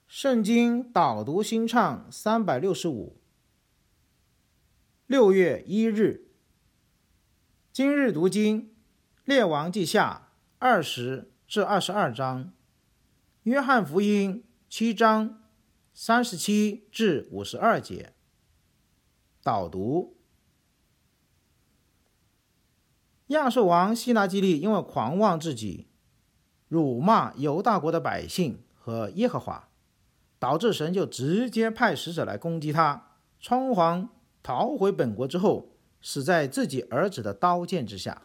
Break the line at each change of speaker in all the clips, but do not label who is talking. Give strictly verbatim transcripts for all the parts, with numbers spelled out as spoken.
圣经导读新唱三百六十五，六月一日，今日读经列王记下二十至二十二章，约翰福音七章三十七至五十二节。导读：亚述王西拿基立因为狂妄自己，辱骂犹大国的百姓和耶和华，导致神就直接派使者来攻击他，仓皇逃回本国之后，死在自己儿子的刀剑之下。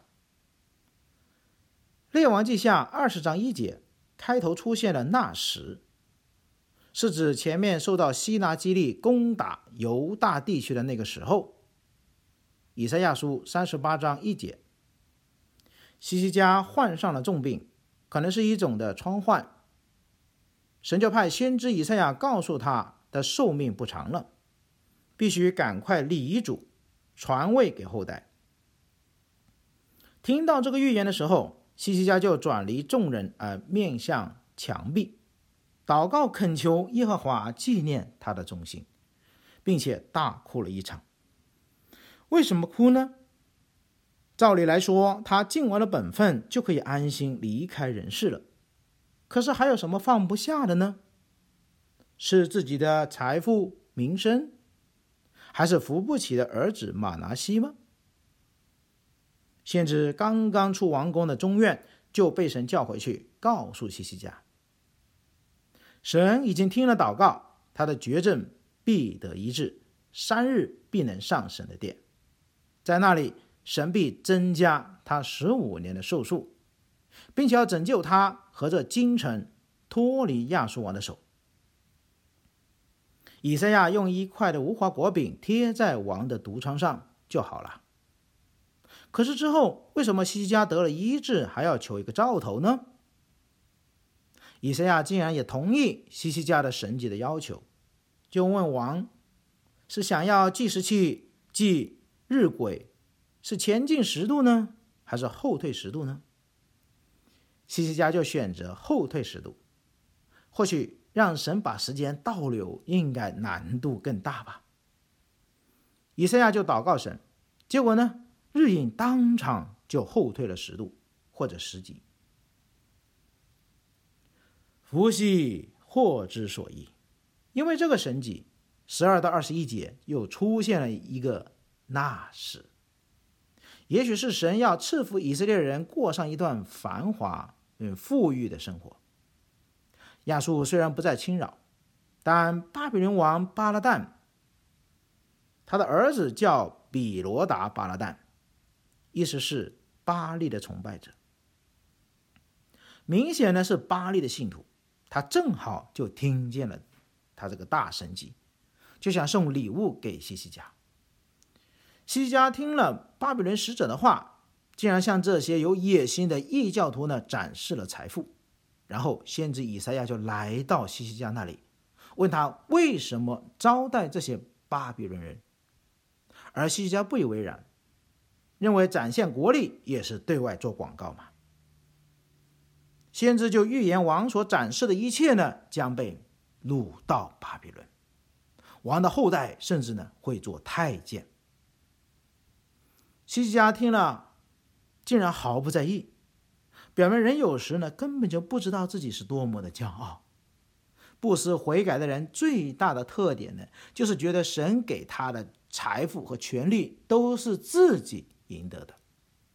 列王记下二十章一节开头出现了那时，是指前面受到西拿基立攻打犹大地区的那个时候。以赛亚书三十八章一节，西西家患上了重病，可能是一种的疮患，神就派先知以赛亚告诉他的寿命不长了，必须赶快立遗嘱传位给后代。听到这个预言的时候，西西家就转离众人而面向墙壁，祷告恳求耶和华纪念他的忠心，并且大哭了一场。为什么哭呢？照理来说，他尽完了本分就可以安心离开人世了，可是还有什么放不下的呢？是自己的财富名声，还是扶不起的儿子马拿西吗？先知刚刚出王宫的中院就被神叫回去，告诉西西家，神已经听了祷告，他的绝症必得医治，三日必能上神的殿，在那里神必增加他十五年的寿数，并且要拯救他和这京城脱离亚述王的手。以赛亚用一块的无花果饼贴在王的毒疮上就好了。可是之后为什么西西家得了医治还要求一个兆头呢？以赛亚竟然也同意西西家的神迹的要求，就问王，是想要计时器计日晷，是前进十度呢，还是后退十度呢？西西家就选择后退十度，或许让神把时间倒流应该难度更大吧。以赛亚就祷告神，结果呢，日影当场就后退了十度或者十级。伏羲祸之所依，因为这个神迹，十二到二十一节又出现了一个那时，也许是神要赐福以色列人过上一段繁华与富裕的生活。亚述虽然不再侵扰，但巴比伦王巴拉旦，他的儿子叫比罗达巴拉旦，意思是巴力的崇拜者，明显的是巴力的信徒，他正好就听见了他这个大神迹，就想送礼物给西西家。西西家听了巴比伦使者的话，竟然向这些有野心的异教徒呢展示了财富，然后先知以赛亚就来到西西家那里，问他为什么招待这些巴比伦人，而西西家不以为然，认为展现国力也是对外做广告嘛。先知就预言王所展示的一切呢，将被掳到巴比伦，王的后代甚至呢会做太监。西西家听了竟然毫不在意，表明人有时呢根本就不知道自己是多么的骄傲。不思悔改的人最大的特点呢，就是觉得神给他的财富和权力都是自己赢得的。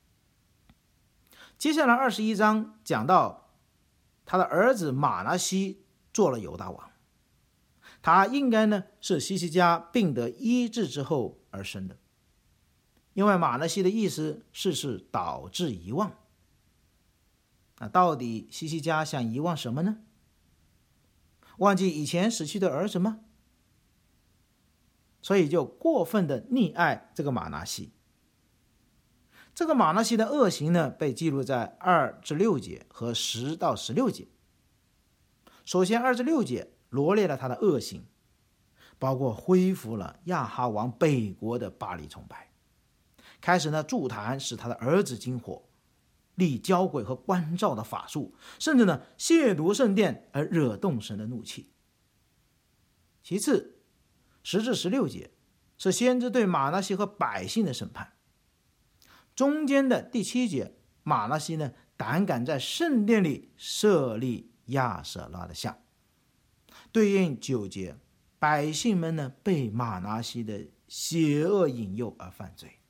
接下来二十一章讲到他的儿子马拿西做了犹大王，他应该呢是西西家病得医治之后而生的，因为马拿西的意思是是导致遗忘。那到底西西家想遗忘什么呢？忘记以前死去的儿子吗？所以就过分的溺爱这个马拿西。这个马拿西的恶行呢，被记录在二至六节和十到十六节。首先二至六节罗列了他的恶行，包括恢复了亚哈王北国的巴力崇拜，开始呢筑坛使他的儿子金火，立交鬼和关照的法术，甚至呢亵渎圣殿而惹动神的怒气。 其次，十至十六节是先知对马拿西和百姓的审判。中间的第七节，马拿西呢胆敢在圣殿里设立亚舍拉的像。对应九节，百姓们呢被马拿西的邪恶引诱而犯罪。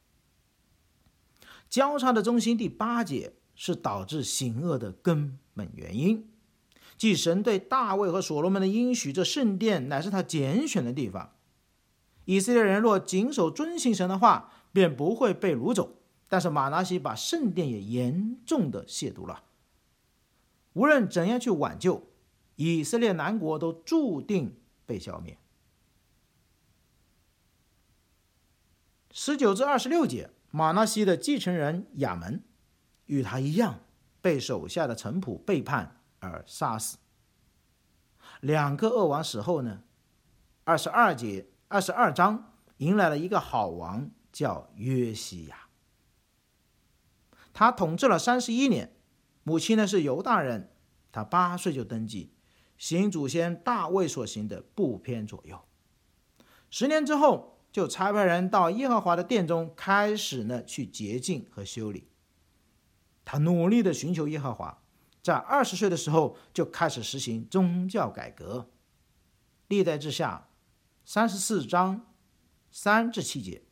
交叉的中心第八节是导致行恶的根本原因，即神对大卫和所罗门的应许，这圣殿乃是他拣选的地方。以色列人若谨守遵行神的话，便不会被掳走。但是马拿西把圣殿也严重的亵渎了。无论怎样去挽救，以色列南国都注定被消灭。十九至二十六节，马拿西的继承人亚门与他一样，被手下的臣仆背叛而杀死。两个恶王死后呢，二十二节、二十二章迎来了一个好王，叫约西亚。他统治了三十一年，母亲呢是犹大人，他八岁就登基，行祖先大卫所行的，不偏左右。十年之后，就差派人到耶和华的殿中，开始呢去洁净和修理。他努力的寻求耶和华，在二十岁的时候就开始实行宗教改革。历代志下三十四章三至七节。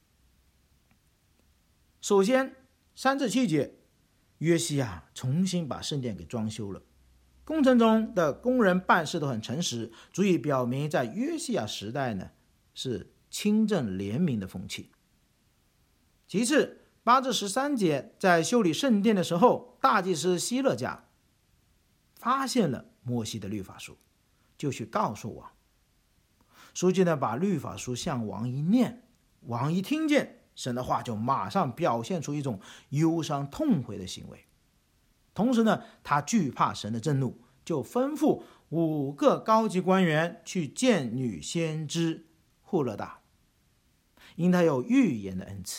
首先，三至七节，约西亚重新把圣殿给装修了。工程中的工人办事都很诚实，足以表明在约西亚时代呢是清正廉明的风气。其次，八至十三节，在修理圣殿的时候，大祭司希勒家发现了摩西的律法书，就去告诉王。书记呢把律法书向王一念，王一听见神的话，就马上表现出一种忧伤痛悔的行为。同时呢，他惧怕神的震怒，就吩咐五个高级官员去见女先知户勒大，因他有预言的恩赐。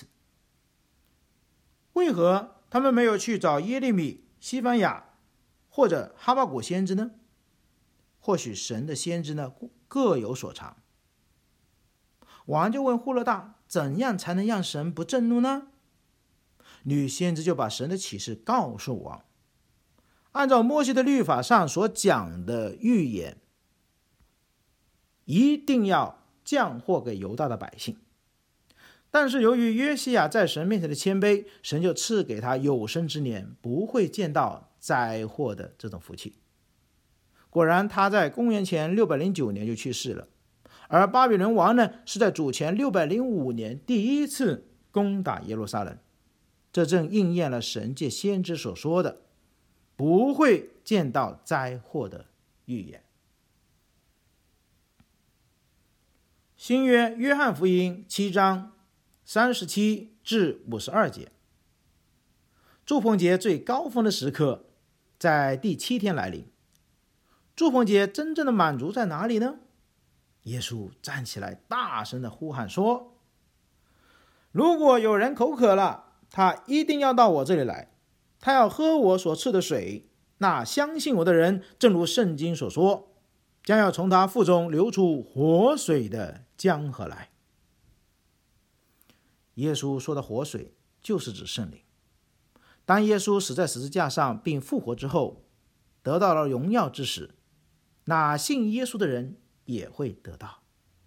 为何他们没有去找耶利米、西番雅或者哈巴谷先知呢？或许神的先知呢各有所长。王就问户勒大，怎样才能让神不震怒呢？女先知就把神的启示告诉王，按照摩西的律法上所讲的预言，一定要降祸给犹大的百姓。但是由于约西亚在神面前的谦卑，神就赐给他有生之年不会见到灾祸的这种福气。果然他在公元前六百零九年就去世了。而巴比伦王呢，是在主前六百零五年第一次攻打耶路撒冷，这正应验了神借先知所说的不会见到灾祸的预言。新约约翰福音七章三十七至五十二节，祝棚节最高峰的时刻在第七天来临。祝棚节真正的满足在哪里呢？耶稣站起来大声的呼喊说，如果有人口渴了，他一定要到我这里来，他要喝我所赐的水，那相信我的人，正如圣经所说，将要从他腹中流出活水的江河来。耶稣说的活水就是指圣灵。当耶稣死在十字架上并复活之后，得到了荣耀之时，那信耶稣的人也会得到。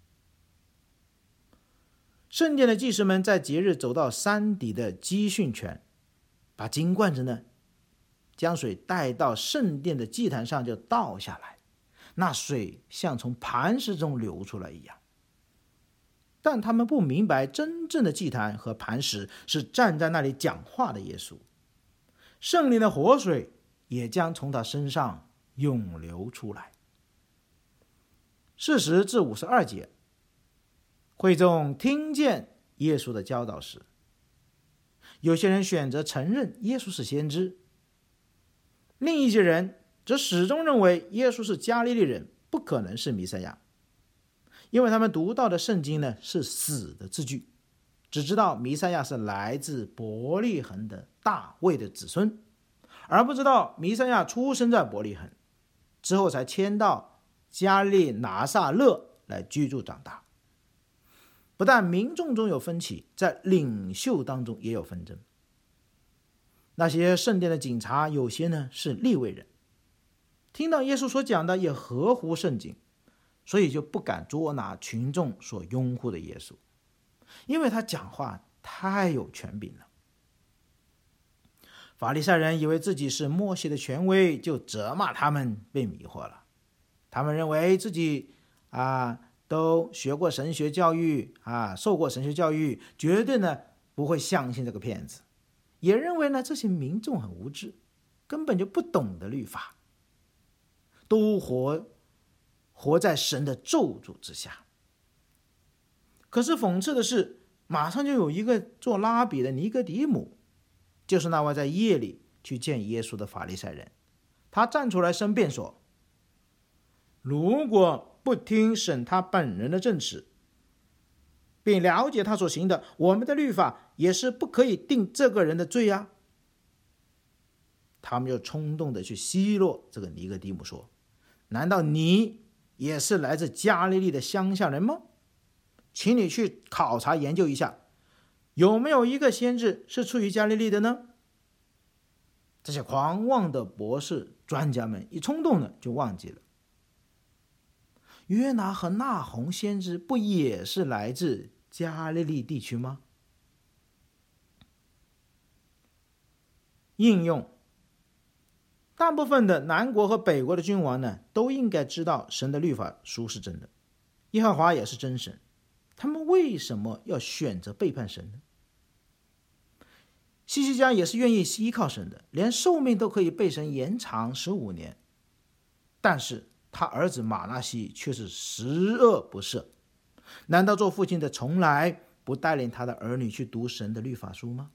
圣殿的祭司们在节日走到山底的基训泉，把金罐子呢将水带到圣殿的祭坛上就倒下来，那水像从磐石中流出来一样。但他们不明白，真正的祭坛和磐石是站在那里讲话的耶稣，圣灵的活水也将从他身上涌流出来。四十至五十二节，会众听见耶稣的教导时，有些人选择承认耶稣是先知，另一些人则始终认为耶稣是加利利人，不可能是弥赛亚，因为他们读到的圣经呢是死的字句，只知道弥赛亚是来自伯利恒的大卫的子孙，而不知道弥赛亚出生在伯利恒，之后才迁到加利拿撒勒来居住长大。不但民众中有分歧，在领袖当中也有纷争。那些圣殿的警察有些呢是利未人，听到耶稣所讲的也合乎圣经，所以就不敢捉拿群众所拥护的耶稣，因为他讲话太有权柄了。法利赛人以为自己是摩西的权威，就责骂他们被迷惑了。他们认为自己啊都学过神学教育啊，受过神学教育，绝对呢不会相信这个骗子。也认为呢这些民众很无知，根本就不懂得律法，都活活在神的咒诅之下。可是讽刺的是，马上就有一个做拉比的尼哥底母，就是那位在夜里去见耶稣的法利赛人，他站出来申辩说，如果不听审他本人的证词，并了解他所行的，我们的律法也是不可以定这个人的罪啊。他们就冲动的去奚落这个尼哥底母说，难道你也是来自加利利的乡下人吗？请你去考察研究一下，有没有一个先知是出于加利利的呢？这些狂妄的博士专家们一冲动呢，就忘记了约拿和那鸿先知不也是来自加利利地区吗？应用，大部分的南国和北国的君王呢，都应该知道神的律法书是真的，耶和华也是真神，他们为什么要选择背叛神呢？希西家也是愿意依靠神的，连寿命都可以被神延长十五年，但是他儿子马拿西却是十恶不赦。难道做父亲的从来不带领他的儿女去读神的律法书吗？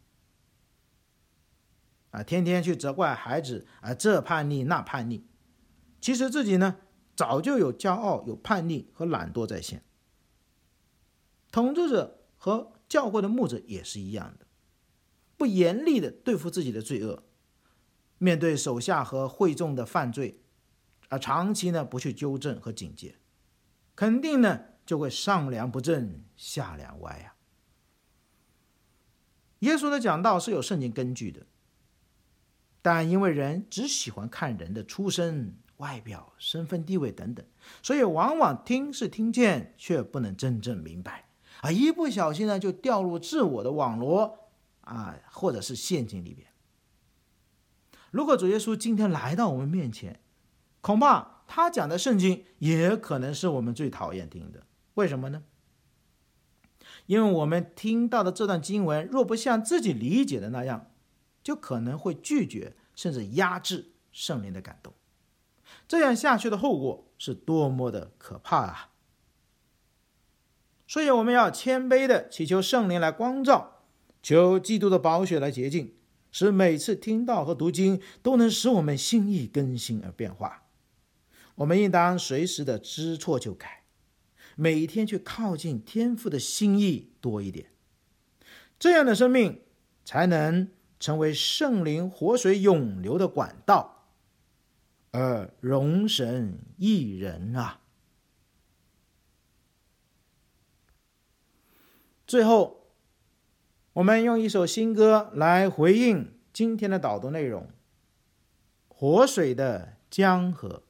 啊，天天去责怪孩子啊，这叛逆那叛逆，其实自己呢早就有骄傲、有叛逆和懒惰在先。统治者和教会的牧者也是一样的，不严厉的对付自己的罪恶，面对手下和会众的犯罪，而长期呢不去纠正和警戒，肯定呢就会上梁不正下梁歪啊。耶稣的讲道是有圣经根据的，但因为人只喜欢看人的出身、外表、身份地位等等，所以往往听是听见，却不能真正明白啊，一不小心呢就掉入自我的网罗啊，或者是陷阱里边。如果主耶稣今天来到我们面前，恐怕他讲的圣经也可能是我们最讨厌听的。为什么呢？因为我们听到的这段经文若不像自己理解的那样，就可能会拒绝甚至压制圣灵的感动。这样下去的后果是多么的可怕啊！所以我们要谦卑的祈求圣灵来光照，求基督的宝血来洁净，使每次听到和读经都能使我们心意更新而变化。我们应当随时的知错就改，每一天去靠近天父的心意多一点，这样的生命才能成为圣灵活水涌流的管道，而荣神益人啊。最后，我们用一首新歌来回应今天的导读内容：活水的江河。